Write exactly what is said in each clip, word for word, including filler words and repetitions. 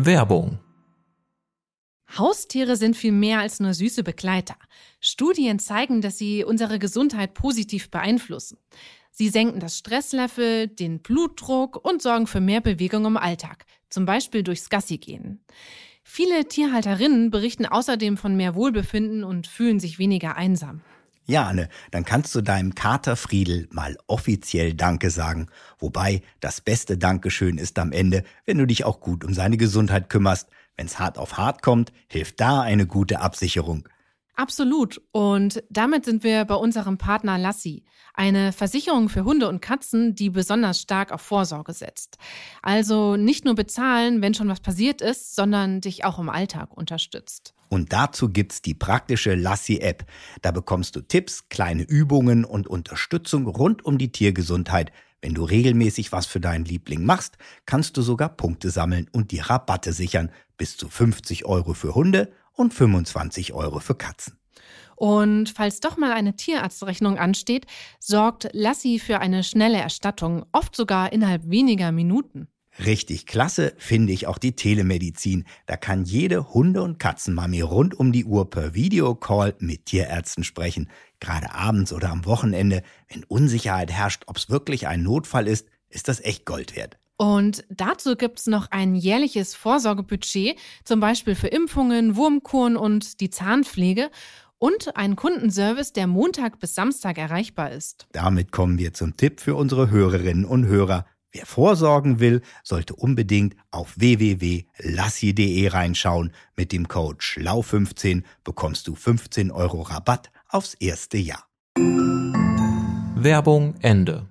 Werbung. Haustiere sind viel mehr als nur süße Begleiter. Studien zeigen, dass sie unsere Gesundheit positiv beeinflussen. Sie senken das Stresslevel, den Blutdruck und sorgen für mehr Bewegung im Alltag, zum Beispiel durchs Gassigehen. Viele Tierhalterinnen berichten außerdem von mehr Wohlbefinden und fühlen sich weniger einsam. Ja, Anne, dann kannst du deinem Kater Friedel mal offiziell Danke sagen. Wobei, das beste Dankeschön ist am Ende, wenn du dich auch gut um seine Gesundheit kümmerst. Wenn's hart auf hart kommt, hilft da eine gute Absicherung. Absolut. Und damit sind wir bei unserem Partner Lassi, eine Versicherung für Hunde und Katzen, die besonders stark auf Vorsorge setzt. Also nicht nur bezahlen, wenn schon was passiert ist, sondern dich auch im Alltag unterstützt. Und dazu gibt's die praktische Lassi-App. Da bekommst du Tipps, kleine Übungen und Unterstützung rund um die Tiergesundheit. Wenn du regelmäßig was für deinen Liebling machst, kannst du sogar Punkte sammeln und die Rabatte sichern. Bis zu fünfzig Euro für Hunde und fünfundzwanzig Euro für Katzen. Und falls doch mal eine Tierarztrechnung ansteht, sorgt Lassi für eine schnelle Erstattung, oft sogar innerhalb weniger Minuten. Richtig klasse finde ich auch die Telemedizin. Da kann jede Hunde- und Katzenmami rund um die Uhr per Videocall mit Tierärzten sprechen. Gerade abends oder am Wochenende, wenn Unsicherheit herrscht, ob es wirklich ein Notfall ist, ist das echt Gold wert. Und dazu gibt's noch ein jährliches Vorsorgebudget, zum Beispiel für Impfungen, Wurmkuren und die Zahnpflege und einen Kundenservice, der Montag bis Samstag erreichbar ist. Damit kommen wir zum Tipp für unsere Hörerinnen und Hörer. Wer vorsorgen will, sollte unbedingt auf w w w punkt lassi punkt de reinschauen. Mit dem Code schlau fünfzehn bekommst du fünfzehn Euro Rabatt aufs erste Jahr. Werbung Ende.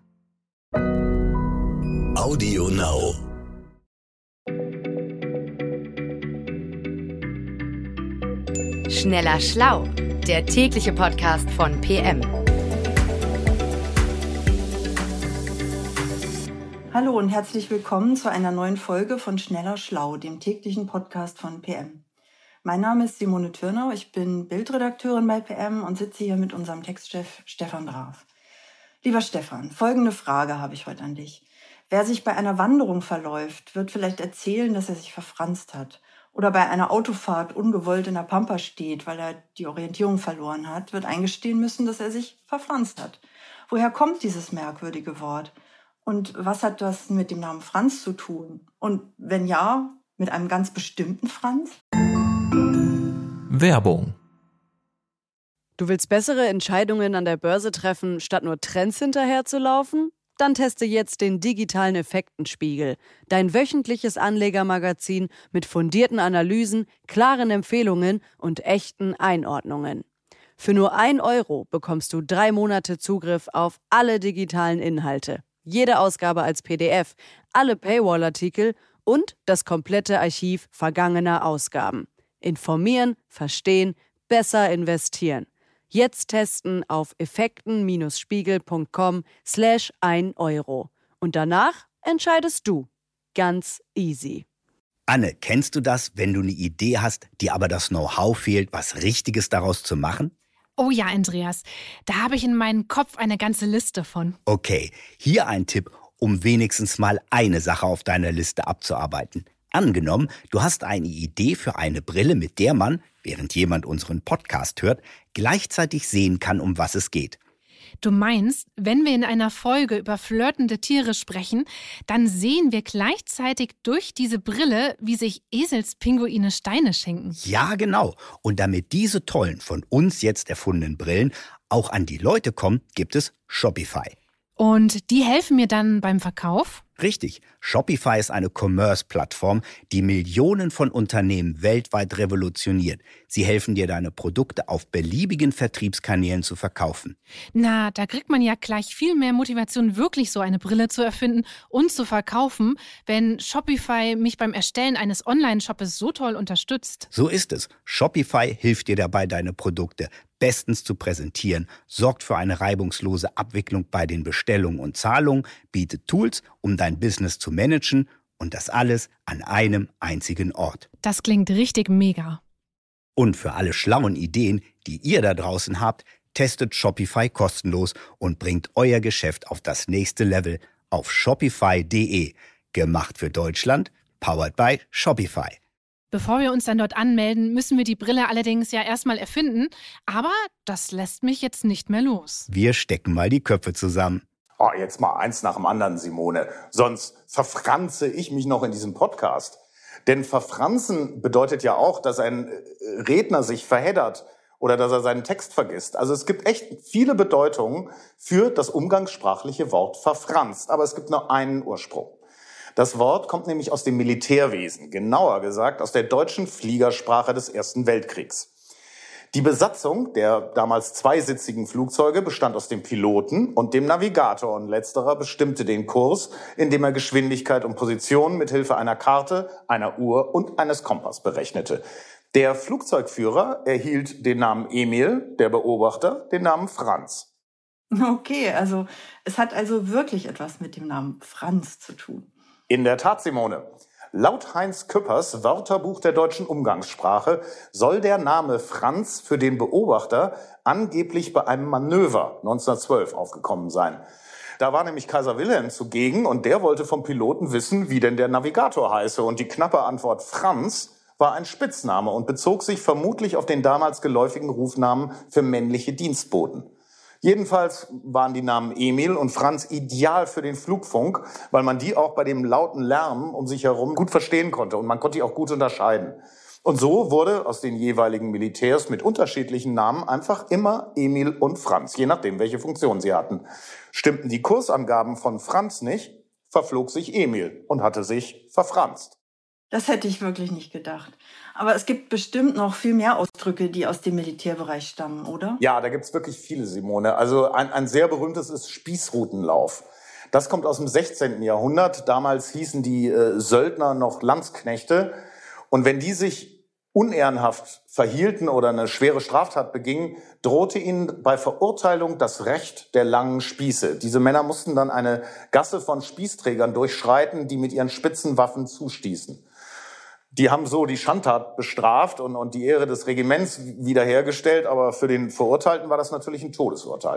Audio Now. Schneller Schlau, der tägliche Podcast von P M. Hallo und herzlich willkommen zu einer neuen Folge von Schneller Schlau, dem täglichen Podcast von P M. Mein Name ist Simone Thürnau, ich bin Bildredakteurin bei P M und sitze hier mit unserem Textchef Stefan Graf. Lieber Stefan, folgende Frage habe ich heute an dich. Wer sich bei einer Wanderung verläuft, wird vielleicht erzählen, dass er sich verfranst hat. Oder bei einer Autofahrt ungewollt in der Pampa steht, weil er die Orientierung verloren hat, wird eingestehen müssen, dass er sich verfranst hat. Woher kommt dieses merkwürdige Wort? Und was hat das mit dem Namen Franz zu tun? Und wenn ja, mit einem ganz bestimmten Franz? Werbung. Du willst bessere Entscheidungen an der Börse treffen, statt nur Trends hinterherzulaufen? Dann teste jetzt den digitalen Effektenspiegel, dein wöchentliches Anlegermagazin mit fundierten Analysen, klaren Empfehlungen und echten Einordnungen. Für nur ein Euro bekommst du drei Monate Zugriff auf alle digitalen Inhalte. Jede Ausgabe als P D F, alle Paywall-Artikel und das komplette Archiv vergangener Ausgaben. Informieren, verstehen, besser investieren. Jetzt testen auf effekten-spiegel.com slash ein Euro. Und danach entscheidest du. Ganz easy. Anne, kennst du das, wenn du eine Idee hast, dir aber das Know-how fehlt, was Richtiges daraus zu machen? Oh ja, Andreas, da habe ich in meinem Kopf eine ganze Liste von. Okay, hier ein Tipp, um wenigstens mal eine Sache auf deiner Liste abzuarbeiten. Angenommen, du hast eine Idee für eine Brille, mit der man, während jemand unseren Podcast hört, gleichzeitig sehen kann, um was es geht. Du meinst, wenn wir in einer Folge über flirtende Tiere sprechen, dann sehen wir gleichzeitig durch diese Brille, wie sich Eselspinguine Steine schenken. Ja, genau. Und damit diese tollen, von uns jetzt erfundenen Brillen auch an die Leute kommen, gibt es Shopify. Und die helfen mir dann beim Verkauf? Richtig. Shopify ist eine Commerce-Plattform, die Millionen von Unternehmen weltweit revolutioniert. Sie helfen dir, deine Produkte auf beliebigen Vertriebskanälen zu verkaufen. Na, da kriegt man ja gleich viel mehr Motivation, wirklich so eine Brille zu erfinden und zu verkaufen, wenn Shopify mich beim Erstellen eines Online-Shoppes so toll unterstützt. So ist es. Shopify hilft dir dabei, deine Produkte bestens zu präsentieren, sorgt für eine reibungslose Abwicklung bei den Bestellungen und Zahlungen, bietet Tools, um dein Business zu managen und das alles an einem einzigen Ort. Das klingt richtig mega. Und für alle schlauen Ideen, die ihr da draußen habt, testet Shopify kostenlos und bringt euer Geschäft auf das nächste Level auf shopify punkt de. Gemacht für Deutschland, powered by Shopify. Bevor wir uns dann dort anmelden, müssen wir die Brille allerdings ja erstmal erfinden. Aber das lässt mich jetzt nicht mehr los. Wir stecken mal die Köpfe zusammen. Oh, jetzt mal eins nach dem anderen, Simone. Sonst verfranze ich mich noch in diesem Podcast. Denn verfranzen bedeutet ja auch, dass ein Redner sich verheddert oder dass er seinen Text vergisst. Also es gibt echt viele Bedeutungen für das umgangssprachliche Wort verfranst. Aber es gibt nur einen Ursprung. Das Wort kommt nämlich aus dem Militärwesen, genauer gesagt aus der deutschen Fliegersprache des Ersten Weltkriegs. Die Besatzung der damals zweisitzigen Flugzeuge bestand aus dem Piloten und dem Navigator, und letzterer bestimmte den Kurs, indem er Geschwindigkeit und Position mit Hilfe einer Karte, einer Uhr und eines Kompass berechnete. Der Flugzeugführer erhielt den Namen Emil, der Beobachter den Namen Franz. Okay, also es hat also wirklich etwas mit dem Namen Franz zu tun. In der Tat, Simone. Laut Heinz Küppers Wörterbuch der deutschen Umgangssprache soll der Name Franz für den Beobachter angeblich bei einem Manöver neunzehnhundertzwölf aufgekommen sein. Da war nämlich Kaiser Wilhelm zugegen und der wollte vom Piloten wissen, wie denn der Navigator heiße. Und die knappe Antwort Franz war ein Spitzname und bezog sich vermutlich auf den damals geläufigen Rufnamen für männliche Dienstboten. Jedenfalls waren die Namen Emil und Franz ideal für den Flugfunk, weil man die auch bei dem lauten Lärm um sich herum gut verstehen konnte und man konnte die auch gut unterscheiden. Und so wurde aus den jeweiligen Militärs mit unterschiedlichen Namen einfach immer Emil und Franz, je nachdem, welche Funktion sie hatten. Stimmten die Kursangaben von Franz nicht, verflog sich Emil und hatte sich verfranst. Das hätte ich wirklich nicht gedacht. Aber es gibt bestimmt noch viel mehr Ausdrücke, die aus dem Militärbereich stammen, oder? Ja, da gibt's wirklich viele, Simone. Also ein, ein sehr berühmtes ist Spießrutenlauf. Das kommt aus dem sechzehnten Jahrhundert. Damals hießen die äh, Söldner noch Landsknechte. Und wenn die sich unehrenhaft verhielten oder eine schwere Straftat begingen, drohte ihnen bei Verurteilung das Recht der langen Spieße. Diese Männer mussten dann eine Gasse von Spießträgern durchschreiten, die mit ihren spitzen Waffen zustießen. Die haben so die Schandtat bestraft und, und die Ehre des Regiments wiederhergestellt, aber für den Verurteilten war das natürlich ein Todesurteil.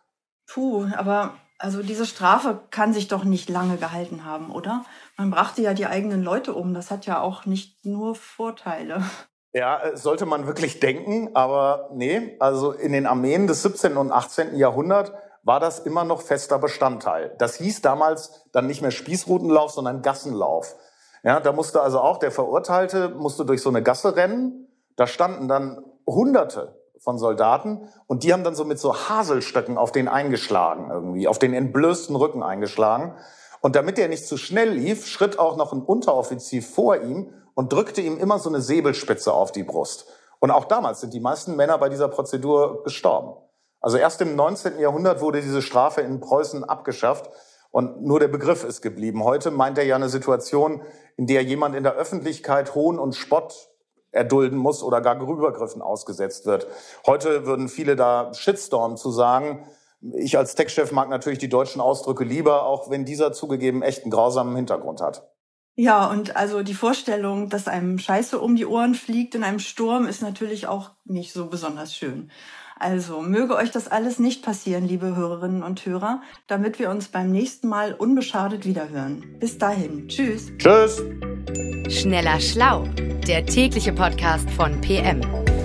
Puh, aber also diese Strafe kann sich doch nicht lange gehalten haben, oder? Man brachte ja die eigenen Leute um, das hat ja auch nicht nur Vorteile. Ja, sollte man wirklich denken, aber nee, also in den Armeen des siebzehnten und achtzehnten Jahrhunderts war das immer noch fester Bestandteil. Das hieß damals dann nicht mehr Spießrutenlauf, sondern Gassenlauf. Ja, da musste also auch der Verurteilte musste durch so eine Gasse rennen. Da standen dann Hunderte von Soldaten und die haben dann so mit so Haselstöcken auf den eingeschlagen irgendwie, auf den entblößten Rücken eingeschlagen. Und damit er nicht zu schnell lief, schritt auch noch ein Unteroffizier vor ihm und drückte ihm immer so eine Säbelspitze auf die Brust. Und auch damals sind die meisten Männer bei dieser Prozedur gestorben. Also erst im neunzehnten Jahrhundert wurde diese Strafe in Preußen abgeschafft. Und nur der Begriff ist geblieben. Heute meint er ja eine Situation, in der jemand in der Öffentlichkeit Hohn und Spott erdulden muss oder gar Übergriffen ausgesetzt wird. Heute würden viele da Shitstorm zu sagen. Ich als Textchef mag natürlich die deutschen Ausdrücke lieber, auch wenn dieser zugegeben echt einen grausamen Hintergrund hat. Ja, und also die Vorstellung, dass einem Scheiße um die Ohren fliegt in einem Sturm, ist natürlich auch nicht so besonders schön. Also möge euch das alles nicht passieren, liebe Hörerinnen und Hörer, damit wir uns beim nächsten Mal unbeschadet wiederhören. Bis dahin. Tschüss. Tschüss. Schneller Schlau, der tägliche Podcast von P M.